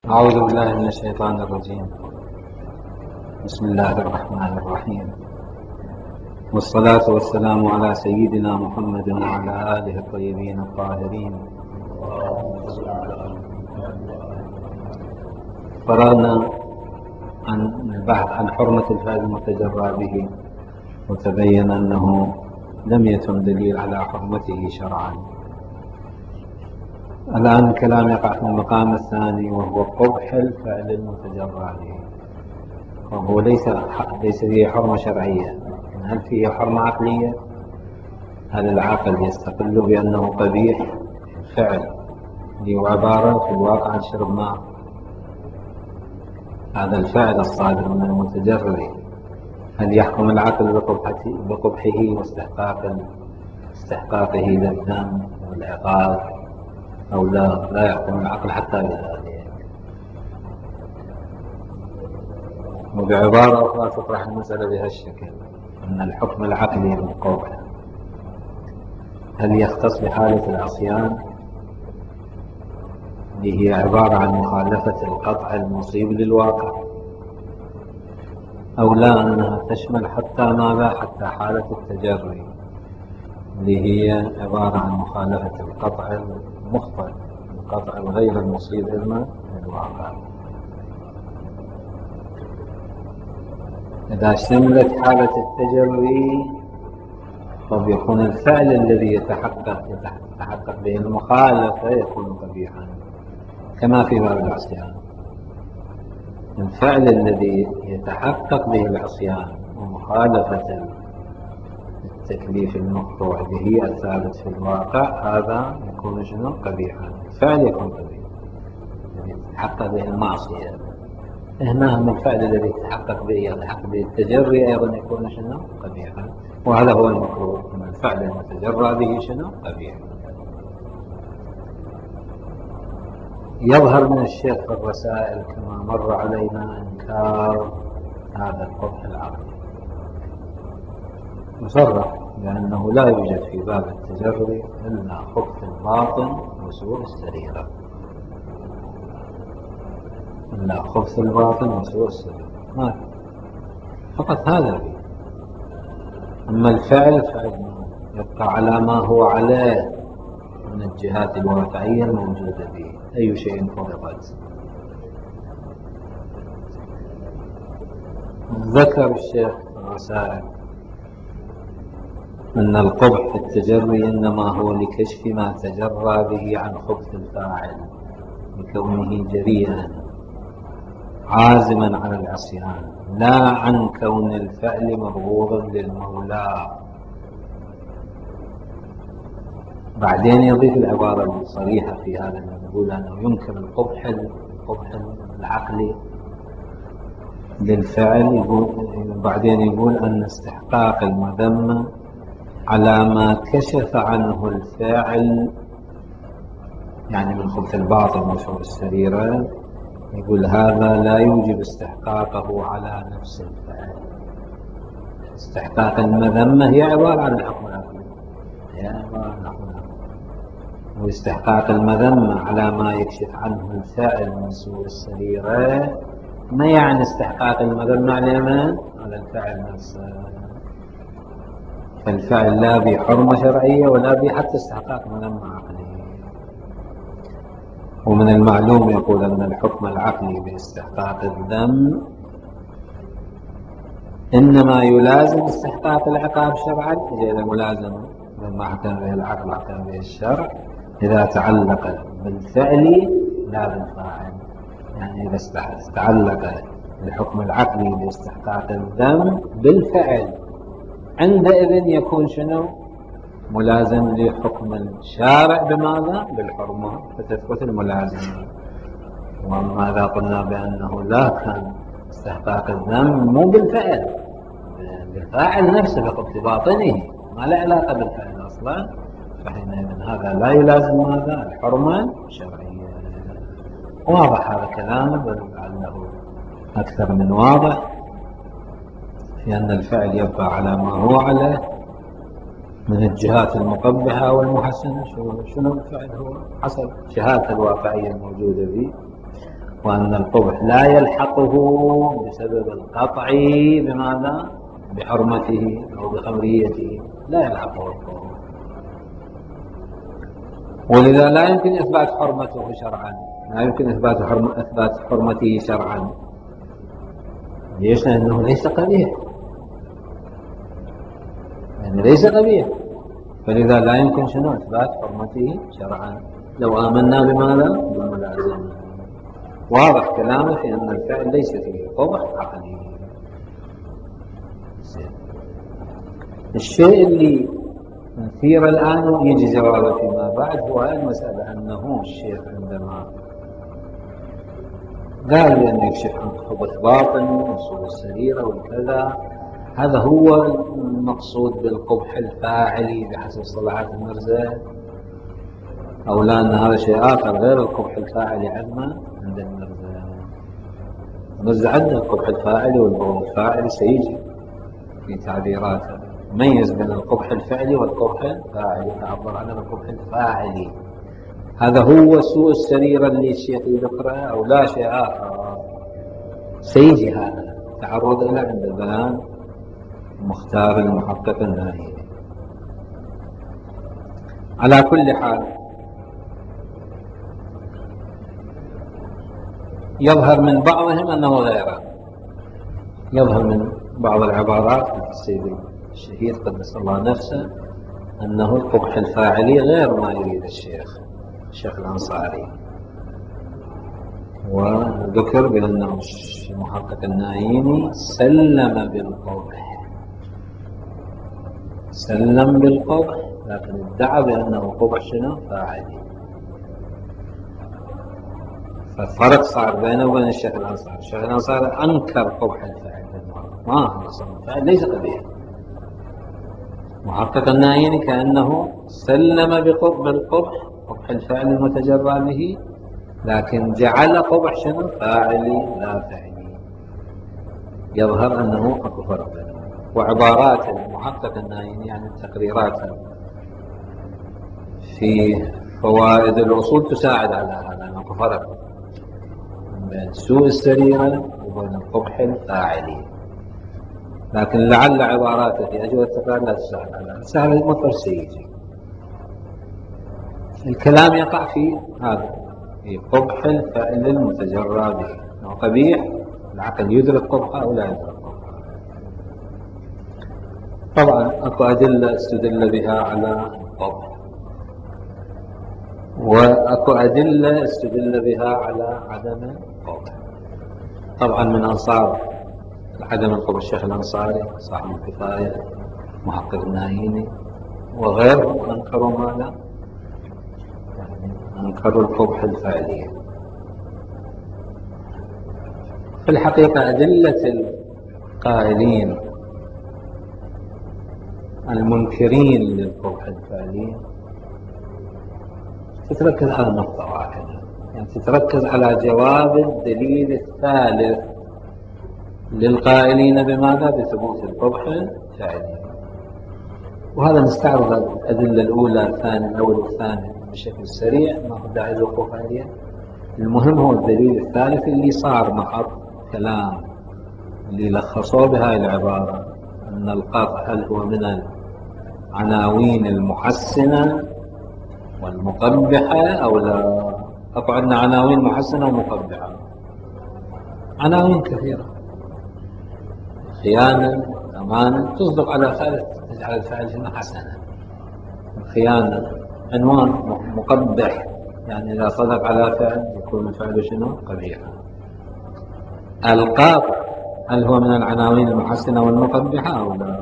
أعوذ بالله من الشيطان الرجيم. بسم الله الرحمن الرحيم، والصلاة والسلام على سيدنا محمد وعلى آله الطيبين الطاهرين. فرغنا عن البحث عن حرمة الفعل المتجرى به، وتبين أنه لم يتم دليل على حرمته شرعا. الآن الكلام يقع في المقام الثاني، وهو قبح الفعل المتجرى به. وهو ليس فيه حرمة شرعية، لكن هل فيه حرمة عقلية؟ هل العقل يستقل بأنه قبيح فعل اللي هو عبارة في الواقع عن شرب ماء؟ هذا الفعل الصادر من المتجرد، هل يحكم العقل بقبحه واستحقاقه للذنب والعقاب أو لا يحكم العقل حتى بذلك؟ وبعبارة أخرى تطرح المسألة بهالشكل، أن الحكم العقلي للقبح هل يختص بحالة العصيان اللي هي عبارة عن مخالفة القطع المصيب للواقع، أو لا أنها تشمل حتى حالة التجري اللي هي عبارة عن مخالفة القطع المخطئ، القطع الغير المصيب للواقع؟ إذا شملت حالة التجري قد يكون الفعل الذي يتحقق به المخالفة يكون قبيحا، كما في باب العصيان. الفعل الذي يتحقق به العصيان ومخالفة التكليف المقطوع به الثابت في الواقع، هذا يكون شنو؟ قبيحا. الفعل يكون قبيح يتحقق به المعصية. هنا من الفعل الذي يتحقق به التجري أيضا يكون شنو؟ قبيحا. وهذا هو المكروه، من الفعل المتجرى به شنو؟ قبيح. يظهر من الشيخ في الرسائل كما مر علينا إنكار هذا القبح العقلي، مصرح بأنه لا يوجد في باب التجري إلا خبث الباطن وسوء السريرة، ما فقط هذا فيه. أما الفعل فإنه يبقى على ما هو عليه من الجهات الواقعية الموجودة به، أي شيء فرضت. ذكر الشيخ في الرسائل أن القبح في التجري إنما هو لكشف ما تجرى به عن خبث الفاعل، بكونه جريئا عازما على العصيان، لا عن كون الفعل مرغوبا للمولى. بعدين يضيف العبارة الصريحة في هذا يقول أنه ينكر القبح العقلي للفعل. بعدين يقول أن استحقاق المذمة على ما كشف عنه الفاعل، يعني من خبث الباطن وسوء السريرة، يقول هذا لا يوجب استحقاقه على نفس الفعل. استحقاق المذمة هي عبارة عن الحكم العقلي، واستحقاق المذمة على ما يكشف عنه الفاعل من سوء السريرة ما يعني استحقاق المذمة على من؟ على الفاعل نفسه. فالفعل لا بحرمة شرعية ولا بحتى استحقاق مذمة عقلية. ومن المعلوم يقول أن الحكم العقلي باستحقاق الذم إنما يلازم استحقاق العقاب شرعا، إذا ملازم مما حكم به العقل حكم به الشرع، إذا تعلق بالفعل لا بالفاعل. يعني إذا تعلق الحكم العقلي باستحقاق الذم بالفعل، عندئذ يكون شنو؟ ملازم لحكم الشارع بماذا؟ بالحرمة، فتثبت الملازمة. وأما إذا قلنا بأنه لا كان استحقاق الذم مو بالفعل، بالفاعل نفسه بخبث باطنه، ما له علاقة بالفعل أصلا، فحينئذ هذا لا يلازم ماذا؟ الحرمة الشرعية. واضح هذا كلامه، بل لعله أكثر من واضح، في أن الفعل يبقى على ما هو عليه من الجهات المقبحة والمحسنة. شنو الفعل؟ هو حسب جهات الواقعية الموجودة به، وأن القبح لا يلحقه بسبب القطع بماذا؟ بحرمته أو بخمريته، لا يلحقه القبح، ولذا لا يمكن إثبات حرمته شرعا، لا يمكن إثبات حرمته شرعا. ليش؟ لأنه ليس قبيح، يعني ليس قبيح، فلذا لا يمكن شنو إثبات حرمته شرعا لو آمنا بماذا؟ بالملازمة. واضح كلامه في أن الفعل ليس فيه قبح عقلي. الشيء اللي نثير الآن ويجي جوابه فيما بعد هو المسألة أنه الشيخ عندما قال لأن يكشف عن خبث باطن وصول السريرة والكذا، هذا هو المقصود بالقبح الفاعلي بحسب صلاحات المرزا، أو لا أن هذا شيء آخر غير القبح الفاعلي عندنا عند المرزا؟ المرزا عندنا القبح الفاعلي والبغض الفاعلي سيجي في تعبيراته، ميز بين القبح الفعلي والقبح الفاعلي، تعبر عنه بالقبح الفاعلي. هذا هو سوء السريرة اللي الشيخ يذكره أو لا شيء آخر؟ سيجي هذا تعرض إلى عند البيان مختار المحقق النهائي. على كل حال يظهر من بعضهم أنه غيره، يظهر من بعض العبارات السيد الشهيد قدس الله نفسه أنه القبح الفاعلي غير ما يريد الشيخ الأنصاري، وذكر بأنه المحقق النايمي سلم بالقبح، لكن ادعى بأنه قبح شنو فاعلي. فالفرق صار بينه وبين الشيخ الأنصاري. الشيخ الأنصاري أنكر قبح الفعل، ما هو الفعل ليس قبيح. محقق النايمي كأنه سلم بالقبح، قبح الفعل المتجرى به، لكن جعل قبح شنو فاعلي لا فعلي. يظهر أنه أكو فرق بينهم. وعبارات المحقق النايمي يعني تقريراته في فوائد الأصول تساعد على هذا، أنه أكو فرق بين سوء السريرة وبين القبح الفاعلي، لكن لعل عباراته في أجوبة التقرير لا تساعد على هذا. سهل المطر سيجي الكلام يقع في هذا، في قبح الفعل المتجرى به، أنه قبيح العقل يدرك قبحه أو لا يدرك قبحه. طبعا أكو أدلة استدل بها على القبح، وأكو أدلة استدل بها على عدم القبح. طبعا من أنصار عدم القبح الشيخ الأنصاري صاحب الكفاية، محقق النايمي وغيرهم أنكروا ماذا؟ أنكروا القبح الفعلي. في الحقيقة أدلة القائلين المنكرين للقبح الفعلي تتركز على نقطة واحدة، يعني تتركز على جواب الدليل الثالث للقائلين بماذا؟ بثبوت القبح الفعلي. وهذا نستعرض الأدلة الأولى الأول والثاني بشكل سريع، ما هو داعي للوقوف عليها. المهم هو الدليل الثالث اللي صار محط كلام اللي لخصوه بهاي العبارة، أن القطع هل هو من العناوين المحسنة والمقبحة أو لا؟ أكو عندنا عناوين محسنة ومقبحة، عناوين كثيرة، خيانة، أمانة، تصدق على فعل تجعل الفعل شنو حسنة. الخيانة عنوان مقبح، يعني إذا صدق على فعل يكون الفعل شنو قبيحا. القاطع هل هو من العناوين المحسنة والمقبحة أو لا؟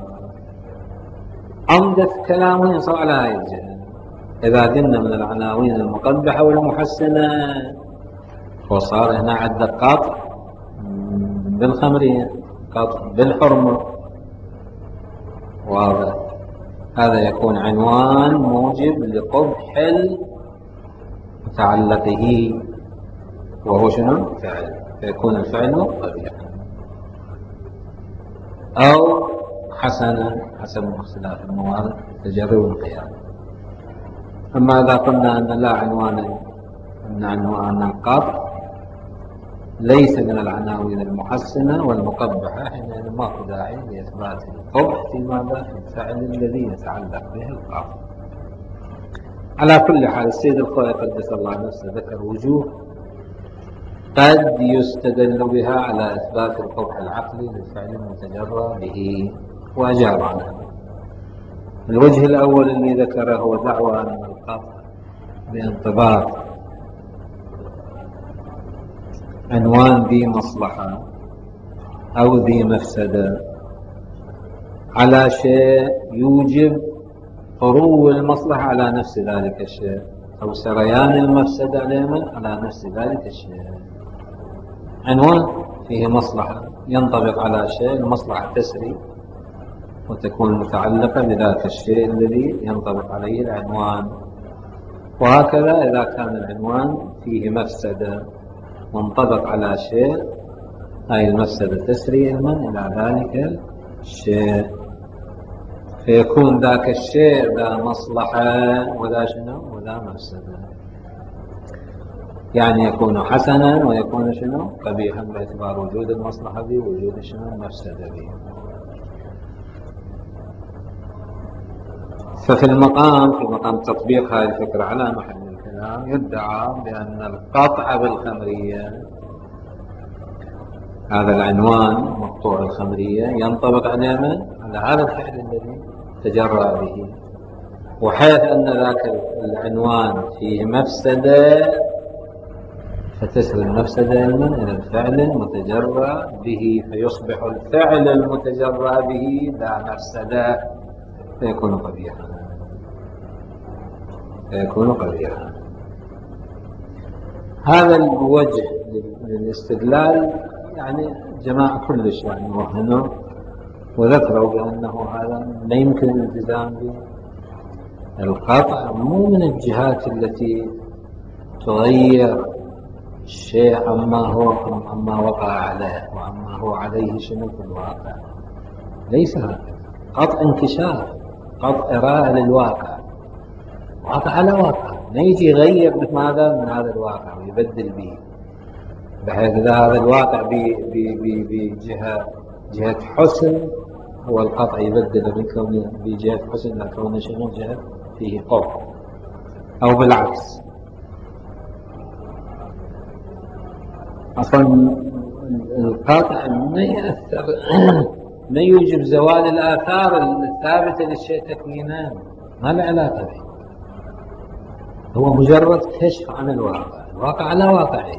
عمدة كلامه يصل على هذه الجهة. إذا قلنا من العناوين المقبحة والمحسنة وصار هنا عندك قاطع بالخمرية، قاطع بالحرمة، واضح. هذا يكون عنوان موجب لقبح متعلقه وهو شنو؟ فعل، فيكون الفعل قبيحا أو حسنا حسب اختلاف الموارد تجري والقيام. أما إذا قلنا أن لا عنوان، أن عنوان القطع ليس من العناوين المحسنة والمقبحة، حينئذ ماكو داعي لإثبات القبح في ماذا؟ في الفعل الذي يتعلق به القاطع. على كل حال السيد الخوئي قدس الله نفسه ذكر وجوه قد يستدل بها على إثبات القبح العقلي للفعل المتجرى به، وأجاب عنها. الوجه الأول اللي ذكره هو دعوى أن القطع بانطباق عنوان ذي مصلحة أو ذي مفسدة على شيء يوجب طرو المصلحة على نفس ذلك الشيء، أو سريان المفسدة على نفس ذلك الشيء. عنوان فيه مصلحة ينطبق على شيء، المصلحة تسري وتكون متعلقة بذاك الشيء الذي ينطبق عليه العنوان. وهكذا إذا كان العنوان فيه مفسدة وانطبق على شيء، هاي المفسدة تسري علما إلى ذلك الشيء، فيكون ذاك الشيء ذا مصلحة وذا شنو وذا مفسدة، يعني يكون حسنا ويكون شنو قبيحا باعتبار وجود المصلحة به ووجود شنو المفسدة به. ففي مقام تطبيق هذه الفكرة على محل الكلام يدعى بأن القطع بالخمرية، هذا العنوان مقطوع الخمرية ينطبق على هذا الفعل الذي تجرى به، وحيث أن ذاك العنوان فيه مفسدة فتسري المفسدة علما إلى الفعل المتجرى به، فيصبح الفعل المتجرى به ذا مفسدة فيكون قبيحا. هذا الوجه للاستدلال يعني جماعة كلش يعني وهنوا وذكروا بأنه هذا لا يمكن الالتزام به. القطع مو من الجهات التي تغير الشيء عما وقع عليه وعما هو عليه شنو في الواقع، ليس هذا قطع انكشاف، قطع إراءة للواقع، واقع على واقع، ما يجي يغير ماذا من هذا الواقع ويبدل به، بحيث إذا هذا الواقع بجهة حسن هو القطع يبدل من كونه بجهة حسن إلى كونه شنو جهة فيه قبح، أو بالعكس. أصلا القطع ما يأثر ما يوجب زوال الآثار الثابتة للشيء تكوينا، ما له علاقة به، هو مجرد كشف عن الواقع على واقعه.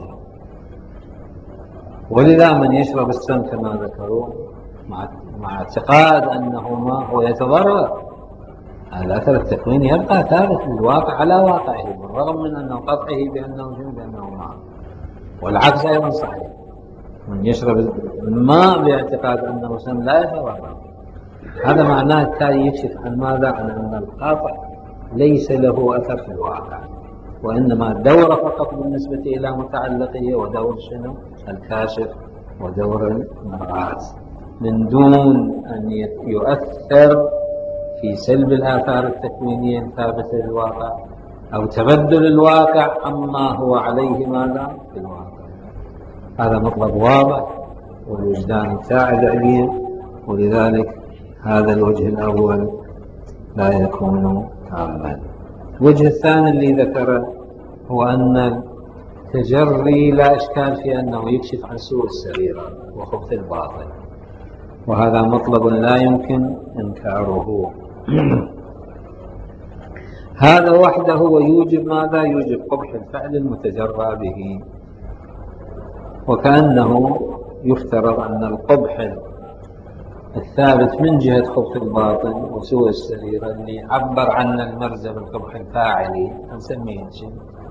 ولذا من يشرب السم كما ذكروا مع اعتقاد أنه ما هو يتضرر، الأثر التكويني يبقى ثابت للواقع على واقعه، بالرغم من أنه قطعه بأنه ماء. والعكس أيضا صحيح، من يشرب الماء باعتقاد أنه سم لا يتضرر، هذا معناه التالي يكشف عن ماذا؟ عن أن القطع ليس له أثر في الواقع، وإنما دور فقط بالنسبة إلى متعلقه، ودور شنو الكاشف ودور المرآة، من دون أن يؤثر في سلب الآثار التكوينية الثابتة للواقع أو تبدل الواقع عما هو عليه ماذا في الواقع. هذا مطلب واضح والوجدان ساعد عليه، ولذلك هذا الوجه الأول لا يكون تاما. الوجه الثاني اللي ذكره هو أن التجري لا إشكال في أنه يكشف عن سوء السريرة وخبث الباطن، وهذا مطلب لا يمكن إنكاره. هذا وحده ويوجب ماذا؟ يوجب قبح الفعل المتجرى به، وكأنه يفترض أن القبح الثابت من جهة خبث الباطن وسوء السريرة اللي عبر عن المرزة بالقبح الفاعلي نسميه شيء،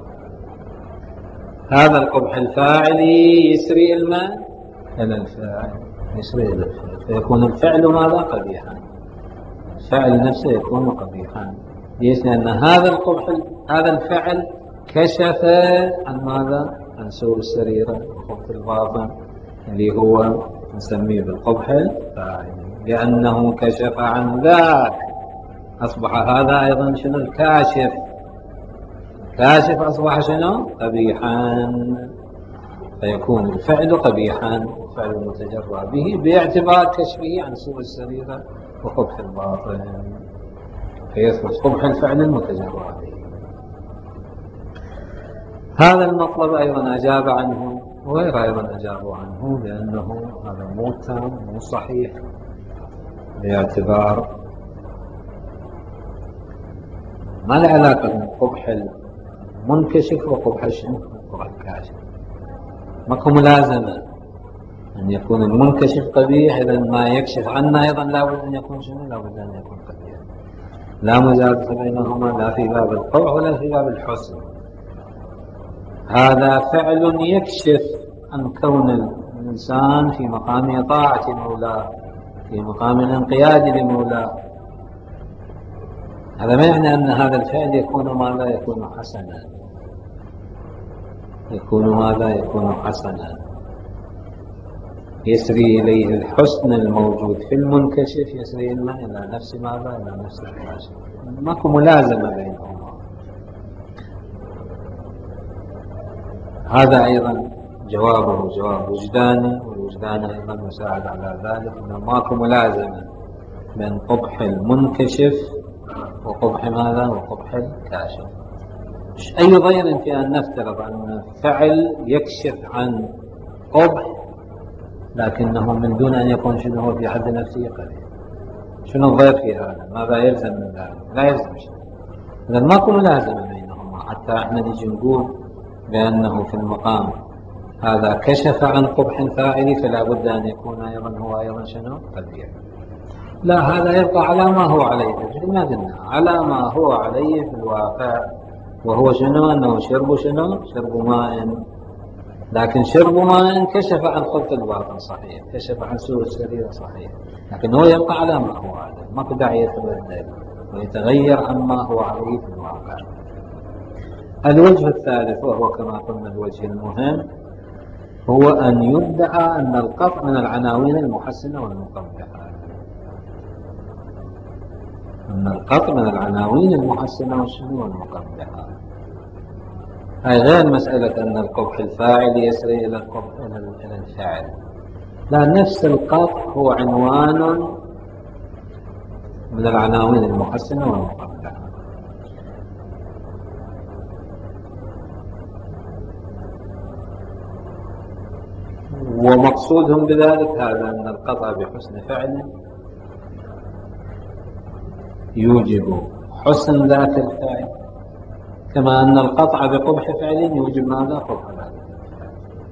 هذا القبح الفاعلي يسري الماء إلى الفاعل، يسري إلى الفعل، فيكون الفعل ماذا؟ قبيحا، الفعل نفسه يكون قبيحا. ليش؟ لأن هذا الفعل كشف عن ماذا؟ عن سوء السريرة وخبث الباطن اللي هو نسميه بالقبح الفاعلي، لأنه كشف عن ذاك أصبح هذا أيضا شنو الكاشف أصبح شنو قبيحا، فيكون الفعل قبيحا، الفعل المتجرى به باعتبار كشفه عن سوء السريرة وقبح الباطن، فيثبت قبح الفعل المتجرى به. هذا المطلب أيضا أجاب عنه، وغير أيضا أجابوا عنه، لأنه هذا مو تام مو صحيح، باعتبار ما له علاقة بين قبح المنكشف وقبح الكاشف. ماكو ملازمة أن يكون المنكشف قبيح، إذا ما يكشف عنه أيضا لابد أن يكون شنو؟ لابد أن يكون قبيح. لا مجالسة بينهما، لا في باب القبح ولا في باب الحسن. هذا فعل يكشف عن كون الإنسان في مقام طاعة مولاه، في مقام الانقياد لمولاه. هذا ما يعني أن هذا الفعل يكون ماذا؟ يكون حسنا، يكون ماذا؟ يكون حسنا، يسري إليه الحسن الموجود في المنكشف، يسري إلى نفس ماذا؟ إلى نفس الكاشف. ماكو ملازمة بينهما. هذا أيضا جوابه جواب وجداني، والوجدان أيضا مساعد على ذلك، أنه ماكو ملازمة بين قبح المنكشف وقبح ماذا؟ وقبح الكاشف. أي ضير في أن نفترض أن فعل يكشف عن قبح لكنه من دون أن يكون شنو هو في حد نفسه قبيح؟ شنو الضير في هذا؟ ماذا يلزم من ذلك؟ لا يلزم شيء. إذا ماكو ملازمة بينهما، حتى احنا نجي نقول بأنه في المقام هذا كشف عن قبح فاعل فلا بد أن يكون أيضا هو أيضا شنو؟ قبيح. لا، هذا يبقى على ما هو عليه، ما قلنا على ما هو عليه في الواقع، وهو شنو؟ أنه شرب شنو؟ شرب ماء، لكن شرب ماء كشف عن خلق الباطن صحيح، كشف عن سوء السريرة صحيح، لكن هو يبقى على ما هو عليه، ما في داعي يتبدل ويتغير عما هو عليه في الواقع. الوجه الثالث، وهو كما قلنا الوجه المهم، هو أن يدعى أن القطع من العناوين المحسنة والمقبحة. أن القطع من العناوين المحسنة والمقبحة، هاي غير مسألة أن القبح الفاعل يسري إلى القبح إلى الفاعل، لا، نفس القطع هو عنوان من العناوين المحسنة والمقبحة. ومقصودهم بذلك هذا، أن القطع بحسن فعل يوجب حسن ذات الفعل، كما أن القطع بقبح فعل يوجب ماذا؟ قبح ذات الفعل.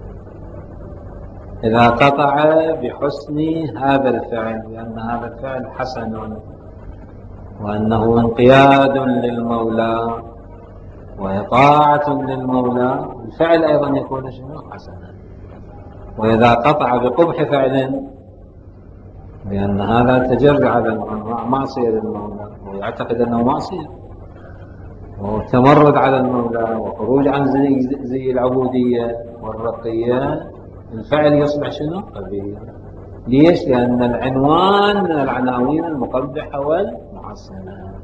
إذا قطع بحسن هذا الفعل بأن هذا الفعل حسن وأنه انقياد للمولى وإطاعة للمولى، الفعل أيضا يكون شنو؟ حسنا. وإذا قطع بقبح فعل بأن هذا تجرع على معصية للمولى ويعتقد أنه معصية وتمرد على المولى وخروج عن زي العبودية والرقية، الفعل يصبح شنو؟ قبيح. ليش؟ لأن العنوان من العناوين المقبحة والمحسنة.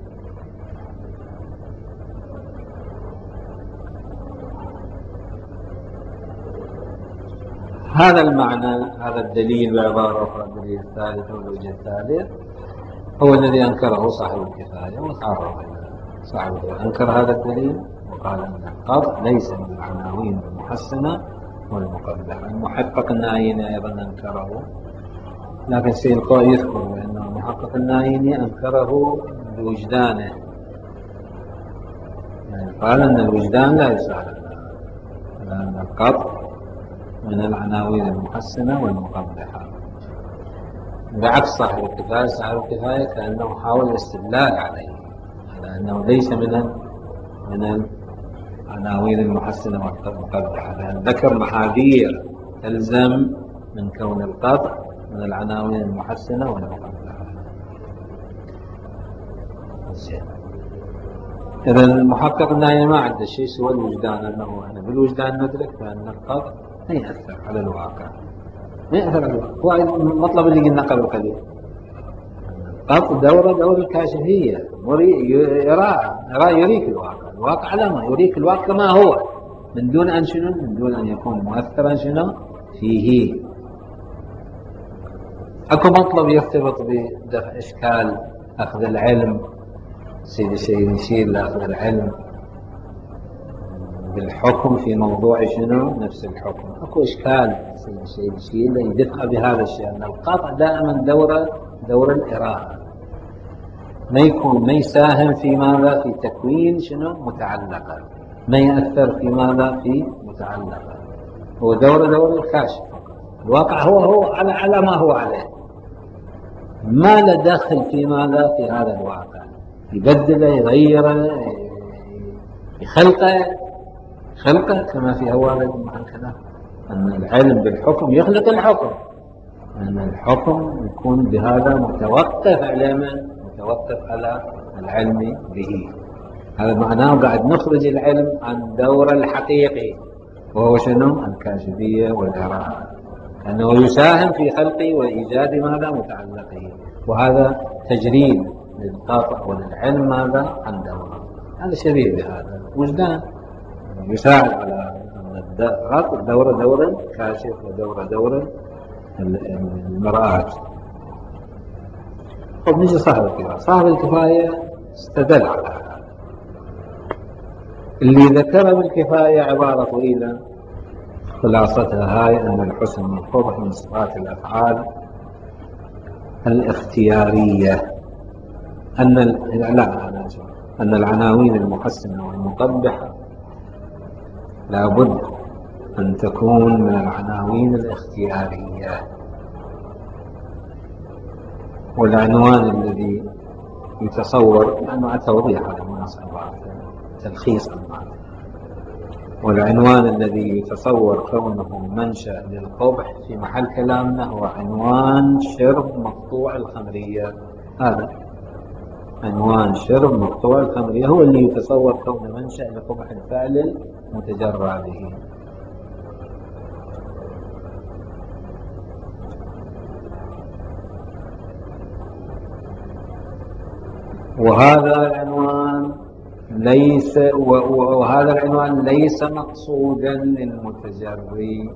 هذا المعنى، هذا الدليل بعبارة أخرى، الدليل الثالث والوجه الثالث هو الذي أنكره صاحب الكفاية وتعرض إلى صاحب الكفاية، أنكر هذا الدليل وقال أن القطع ليس من العناوين المحسنة والمقبحة. المحقق النايني أيضا أنكره، لكن سيلقى يذكر بأن المحقق النايني أنكره بوجدانه، يعني قال أن الوجدان لا يساعد لأن القطع من العناوين المحسنة والمقبحة، بعكس صاحب الكفاية. صاحب الكفاية كأنه حاول الاستدلال عليه على أنه ليس من العناوين المحسنة والمقبحة، لأن ذكر محاذير تلزم من كون القطع من العناوين المحسنة والمقبحة. إذا المحقق النايم ما عنده شيء سوى الوجدان، أنه إحنا بالوجدان ندرك بأن القطع ما يأثر على الواقع، ما يأثر على الواقع. هو المطلب اللي قلنا قبل قليل، قطع دور الكاشفية، يريك الواقع، الواقع على ما يريك الواقع ما هو، من دون أن شنو؟ من دون أن يكون مؤثرا شنو؟ فيه. أكو مطلب يرتبط بدفع إشكال أخذ العلم، سيد الشيء يشير لأخذ العلم بالحكم في موضوع شنو؟ نفس الحكم. أكو إشكال سيد الشيء يشير ليدفع بهذا الشيء، أن القطع دائما دور الإراءة، ما يساهم في ماذا؟ في تكوين شنو؟ متعلقة، ما يأثر في ماذا؟ في متعلقة. هو دور الكاشف، الواقع هو على ما هو عليه، ما له دخل في ماذا؟ في هذا الواقع، يبدله يغيره يخلقه كما في أوائل مع الكلام أن العلم بالحكم يخلق الحكم، أن الحكم يكون بهذا متوقف على من؟ متوقف على العلم به. هذا معناه قاعد نخرج العلم عن دوره الحقيقي، وهو شنو؟ الكاشفية والإراءة، أنه يساهم في خلق وإيجاد ماذا؟ متعلقه، وهذا تجريد للقاطع وللعلم ماذا؟ عن دوره. هذا شبيه بهذا وجدان يساعد على أن دور الكاشف ودور المرآة. طب نجي صاحب الكفاية. صاحب الكفاية استدل على هذا. اللي ذكر بالكفاية عبارة طويلة، خلاصتها هاي أن الحسن والقبح من صفات الأفعال الاختيارية، أن العناوين المحسنة والمقبحة لابد أن تكون من العناوين الاختيارية، والعنوان الذي يتصور مع توضيح على المناسبة تلخيص المعنى، والعنوان الذي يتصور كونه منشأ للقبح في محل كلامنا هو عنوان شرب مقطوع الخمرية. هذا عنوان شرب مقطوع الخمرية هو اللي يتصور كونه منشأ لقبح الفعل المتجرى به. وهذا العنوان ليس مقصودا للمتجري،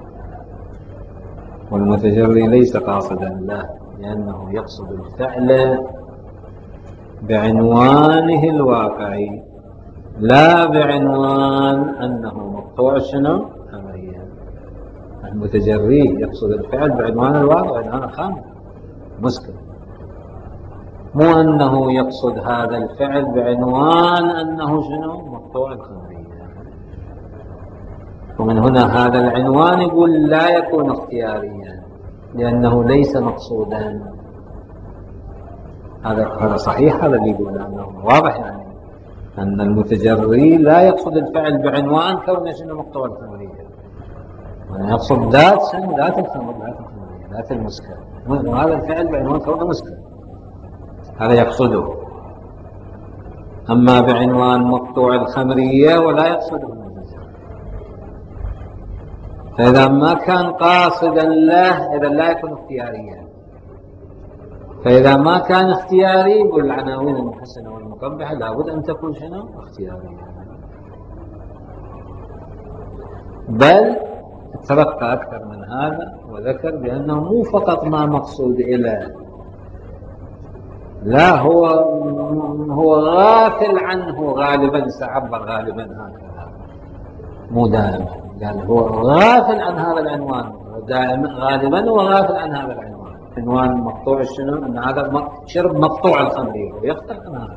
والمتجري ليس قاصدا له، لأنه يقصد الفعل بعنوانه الواقعي لا بعنوان أنه مقطوع شنو؟ خمرية. المتجري يقصد الفعل بعنوان الواقع، أنا خامر مسكر، مو أنه يقصد هذا الفعل بعنوان أنه شنو؟ مقطوع الخمرية. ومن هنا هذا العنوان يقول لا يكون اختياريا لأنه ليس مقصودا. هذا صحيح، هذا اللي يقول أنه واضح، يعني أن المتجري لا يقصد الفعل بعنوان كونه شنو؟ مقطوع الخمرية، يقصد ذات شنو؟ ذات الخمرية، ذات المسكر، وهذا الفعل بعنوان كونه مسكر، هذا يقصده. أما بعنوان مقطوع الخمرية ولا يقصده المتجري، فإذا ما كان قاصدا له إذا لا يكون اختياريا. فإذا ما كان اختياري يقول العناوين المحسنة والمقبحة لابد أن تكون شنو؟ اختيارية. بل ترقى أكثر من هذا وذكر بأنه مو فقط ما مقصود إليه، لا هو غافل عنه غالبا، سعبر غالبا هكذا مو دائما، قال هو غافل عن هذا العنوان دائما، غالبا هو غافل عن هذا العنوان، عنوان مقطوع شنو؟ أن هذا شرب مقطوع الخمرية، ويقطع عن هذا.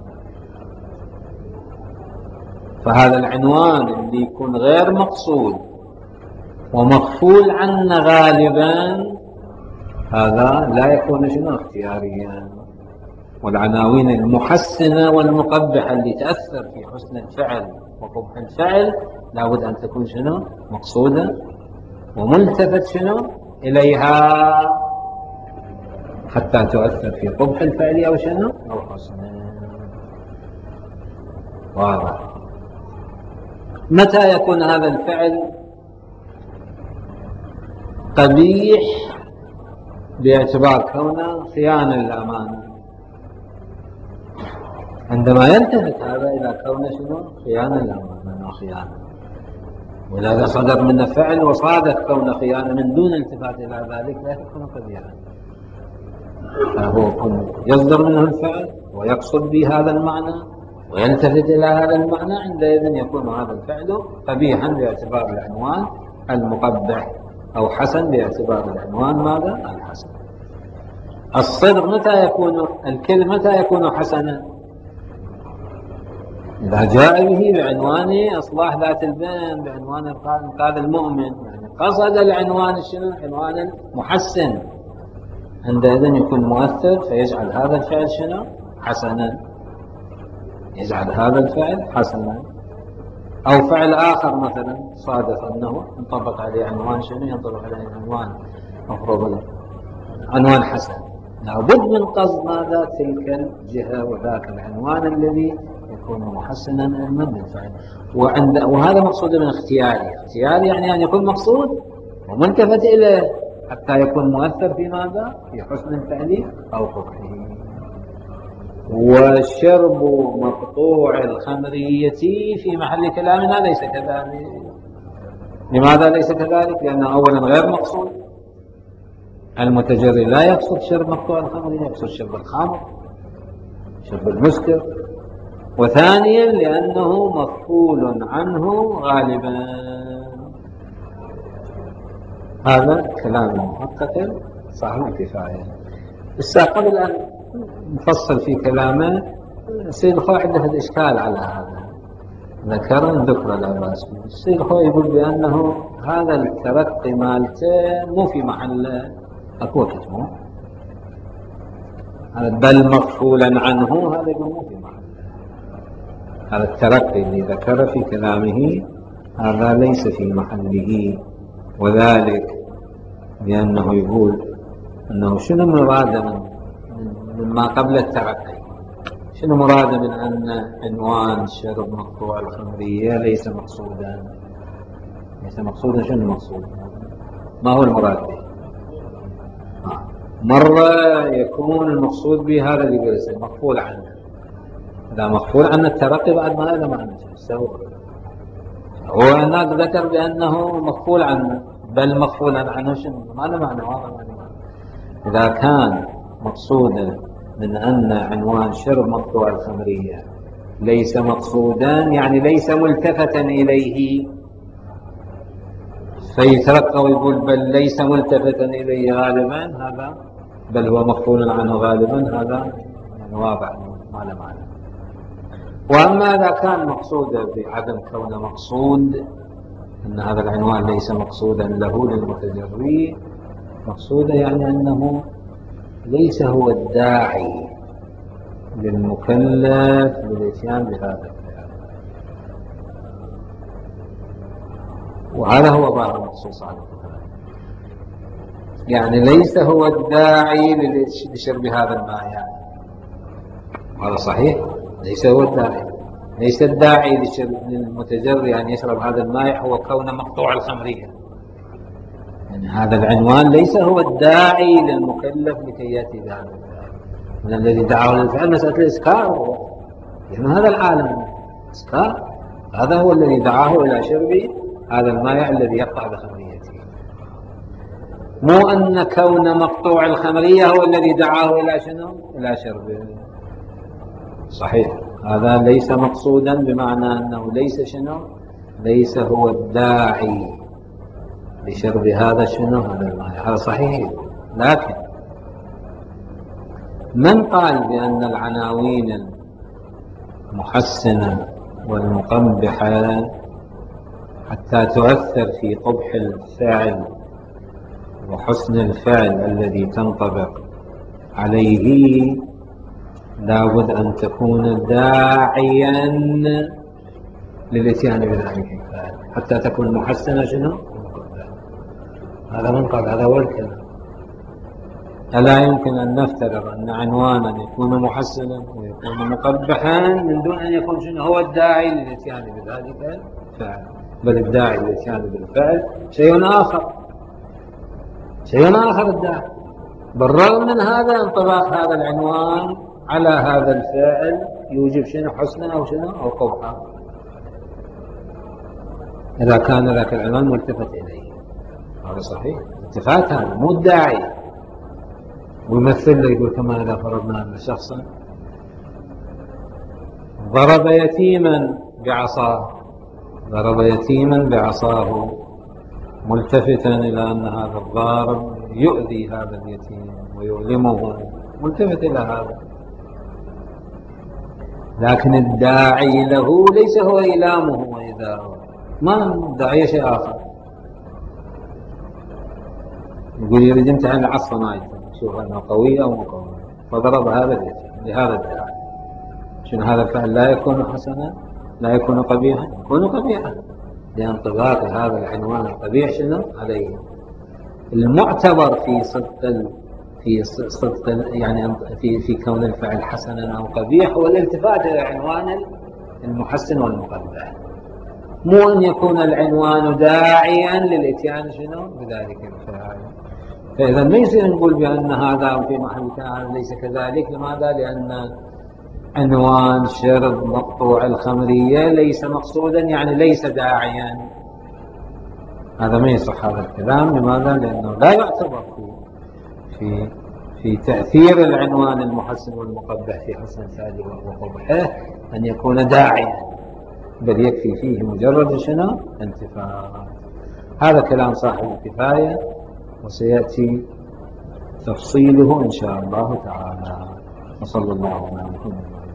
فهذا العنوان اللي يكون غير مقصود ومغفول عنه غالبا هذا لا يكون شنو؟ اختياريا. والعناوين المحسنة والمقبحة اللي تأثر في حسن الفعل وقبح الفعل لابد أن تكون شنو؟ مقصودة وملتفت شنو؟ إليها حتى تؤثر في قبح الفعل أو شنو؟ أو حسنه. واضح. متى يكون هذا الفعل قبيح باعتبار كونه خيانة للأمانة؟ عندما يلتفت هذا إلى كونه شنو؟ خيانة للأمانة أو خيانة. وإذا صدر منه فعل وصادف كون خيانة من دون التفات إلى ذلك لا يكون قبيحا. فهو يصدر منه الفعل ويقصد به هذا المعنى ويلتفت إلى هذا المعنى، عندئذ يكون هذا الفعل قبيحا باعتبار العنوان المقبح، أو حسن باعتبار العنوان ماذا؟ الحسن. الصدق متى يكون، الكذب متى يكون حسنا؟ إذا جاء به بعنوان إصلاح ذات البين، بعنوان إنقاذ المؤمن، يعني قصد العنوان شنو؟ عنوان محسن، عندئذ يكون مؤثر فيجعل هذا الفعل شنو؟ حسنا، يجعل هذا الفعل حسنا. أو فعل آخر مثلا صادف أنه ينطبق عليه عنوان شنو؟ ينطبق عليه عنوان مفروض عنوان حسن، لابد من قصد ماذا؟ تلك الجهة وذاك العنوان الذي يكون محسنا علما بالفعل. وهذا مقصود من اختياري. اختياري يعني أن يكون مقصود وملتفت إليه حتى يكون مؤثر في ماذا؟ في حسن الفعل أو قبحه. وشرب مقطوع الخمرية في محل كلامنا ليس كذلك. لماذا ليس كذلك؟ لأنه أولا غير مقصود، المتجري لا يقصد شرب مقطوع الخمرية، يقصد شرب الخمر، شرب المسكر. وثانيا لأنه مفعول عنه غالبا. هذا كلام محقق صاحب الكفاية. بس قبل أن نفصل في كلامه، السيد الخوي عنده إشكال على هذا، ذكر لا بأس به. السيد الخوي يقول بأنه هذا الترقي مالته مو في محل، أكو كتمه، بل مغفولا عنه، هذا يقول مو في محل. هذا الترقي اللي ذكر في كلامه هذا ليس في محله، وذلك لأنه يقول أنه شنو مراد مما قبل الترقي، شنو مراد من أن عنوان شرب مقطوع الخمرية ليس مقصودا؟ ليس مقصودا، شنو المقصود؟ ما هو المراد به؟ مرة يكون المقصود به هذا اللي يقول مغفول عنه. إذا مغفول عنه الترقي بعد ما هذا معنى سوى. هو هناك ذكر بأنه مغفول عنه، بل مغفول عنه، شنو؟ ما له معنى واضح. إذا كان مقصودا من أن عنوان شرب مقطوع الخمرية ليس مقصودا، يعني ليس ملتفتا إليه، فيترقى ويقول بل ليس ملتفتا إليه غالبا، هذا بل هو مغفول عنه غالبا، هذا يعني واضح ما له معنى. وأما إذا كان مقصودا بعدم كونه مقصود، أن هذا العنوان ليس مقصودا له للمتجري، مقصودا يعني أنه ليس هو الداعي للمكلف للإتيان بهذا الفعل، وهذا هو بعض المخصوص على الفعل. يعني ليس هو الداعي لشرب هذا الماء، يعني هذا صحيح، ليس هو الداعي، ليس الداعي للمتجري أن يشرب هذا الماء هو كونه مقطوع الخمرية. يعني هذا العنوان ليس هو الداعي للمكلف لكي يأتي بهذا الفعل. من الذي دعاه للفعل مسألة الإسكار، يعني هذا العالم إسكار، هذا هو الذي دعاه إلى شرب هذا الماء الذي يقطع بخمريته، مو أن كون مقطوع الخمرية هو الذي دعاه إلى شنو؟ إلى شربه. صحيح، هذا ليس مقصودا، بمعنى أنه ليس شنو؟ ليس هو الداعي لشرب هذا شنو؟ هذا الماء، هذا صحيح. لكن من قال بأن العناوين المحسنة والمقبحة حتى تؤثر في قبح الفعل وحسن الفعل الذي تنطبق عليه، لابد أن تكون داعيا للإتيان بذلك الفعل حتى تكون محسنة شنو؟ هذا من قال، هذا هو الكلام. ألا يمكن أن نفترض أن عنوانا يكون محسنا ويكون مقبحا من دون أن يكون شنو هو الداعي للإتيان بذلك الفعل، بل الداعي للإتيان بالفعل شيء آخر، شيء آخر الداعي. بالرغم من هذا انطباق هذا العنوان على هذا الفعل يوجب شنو؟ حسنا أو شنو أو قبحا. إذا كان ذاك العنوان ملتفت إليه. هذا صحيح، التفات هذا مو الداعي ويمثل له، يقول كما إذا فرضنا أن شخصا ضرب يتيما بعصاه، ضرب يتيما بعصاه ملتفتا إلى أن هذا الضارب يؤذي هذا اليتيم ويؤلمه، ملتفت إلى هذا، لكن الداعي له ليس هو إيلامه وإيذاؤه، ما الداعي شيء آخر. يقول يريد يمتحن العصا نايته، شوف أنه قوي أو مو قوي، فضرب هذا اليتيم لهذا الداعي. شنو هذا الفعل لا يكون حسنا، لا يكون قبيحا، يكون قبيحا لانطباق هذا العنوان القبيح شنو عليه. المعتبر في صدق يعني في كون الفعل حسنا او قبيح هو الالتفات الى عنوان المحسن والمقبح، مو ان يكون العنوان داعيا للاتيان شنو بذلك الفعل. فاذا ما يصير نقول بان هذا في محل كان ليس كذلك. لماذا؟ لان عنوان شرب مقطوع الخمرية ليس مقصودا، يعني ليس داعيا. هذا ما يصح هذا الكلام. لماذا؟ لأنه لا يعتبر في في تأثير العنوان المحسن والمقبح في حسن فعله وقبحه أن يكون داعيا، بل يكفي فيه مجرد شنو انتفاع. هذا كلام صاحب الكفاية، وسيأتي تفصيله إن شاء الله تعالى. وصلى الله على محمد.